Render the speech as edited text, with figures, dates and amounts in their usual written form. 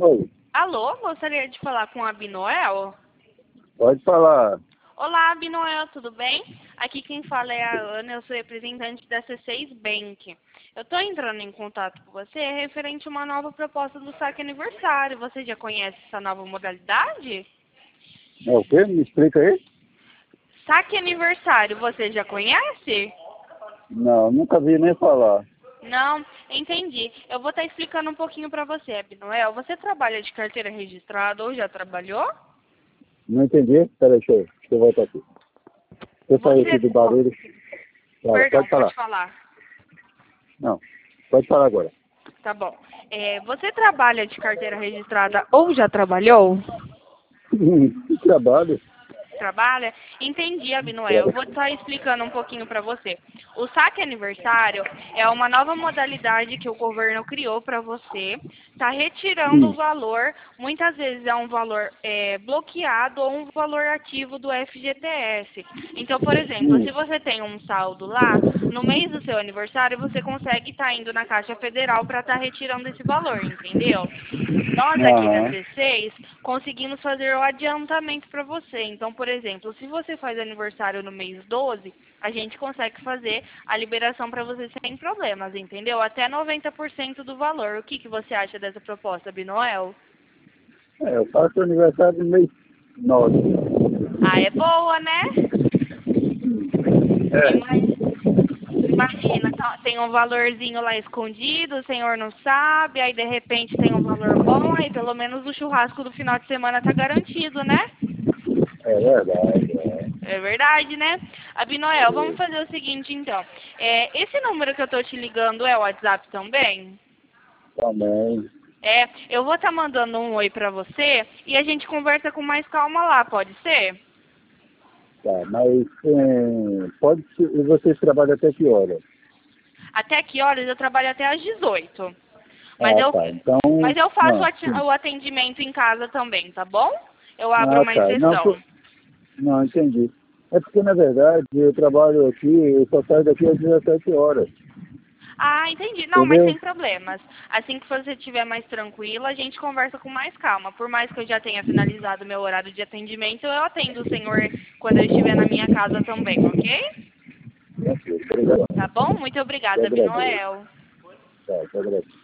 Oi, Alô, gostaria de falar com a Abinoel? pode falar. Olá, Abinoel, tudo bem? Aqui quem fala é a Ana, eu sou representante da C6 Bank. Eu estou entrando em contato com você referente a uma nova proposta do saque aniversário. Você já conhece essa nova modalidade? É o quê? Me explica aí? Saque aniversário, você já conhece? Não, nunca vi nem falar. Não, entendi. Eu vou estar explicando um pouquinho para você, Abinoel. Você trabalha de carteira registrada ou já trabalhou? Não entendi? Peraí, deixa eu voltar aqui. Deixa eu sair aqui Você... do barulho. Fala, Perdão, pode falar. pode falar. Não, pode falar agora. Tá bom. Você trabalha de carteira registrada ou já trabalhou? Que trabalho. Trabalha? Entendi, Abinoel. Eu vou estar explicando um pouquinho para você. O saque aniversário é uma nova modalidade que o governo criou para você. Está retirando o valor, muitas vezes é um valor bloqueado ou um valor ativo do FGTS. Então, por exemplo, se você tem um saldo lá, no mês do seu aniversário, você consegue estar indo na Caixa Federal para estar retirando esse valor, entendeu? Nós aqui da Aham. C6 conseguimos fazer o adiantamento para você. Então, por exemplo, se você faz aniversário no mês 12, a gente consegue fazer a liberação para você sem problemas, entendeu? Até 90% do valor. O que você acha dessa proposta, Binoel? Eu faço aniversário no mês 9. Ah, é boa, né? Imagina, tem um valorzinho lá escondido, o senhor não sabe, aí de repente tem um valor bom, aí pelo menos o churrasco do final de semana tá garantido, né? É verdade, É verdade, né? Abinoel, vamos fazer o seguinte então. Esse número que eu tô te ligando é o WhatsApp também? Também. Eu vou estar mandando um oi pra você e a gente conversa com mais calma lá, pode ser? Tá, mas pode ser, e vocês trabalham até que hora? Até que horas? Eu trabalho até às 18. Mas Ah, eu, tá. Então, mas eu faço sim. o atendimento em casa também, tá bom? Eu abro Ah, uma tá. Não, exceção. não, entendi. É porque, na verdade, eu trabalho aqui, eu só saio daqui às 17 horas, Ah, entendi. Não, mas entendeu? sem problemas. Assim que você estiver mais tranquila, a gente conversa com mais calma. Por mais que eu já tenha finalizado meu horário de atendimento, eu atendo o senhor quando eu estiver na minha casa também, ok? Tranquilo, obrigado. Tá bom? Muito Eu obrigada, agradeço. Binoel. Tá, eu agradeço.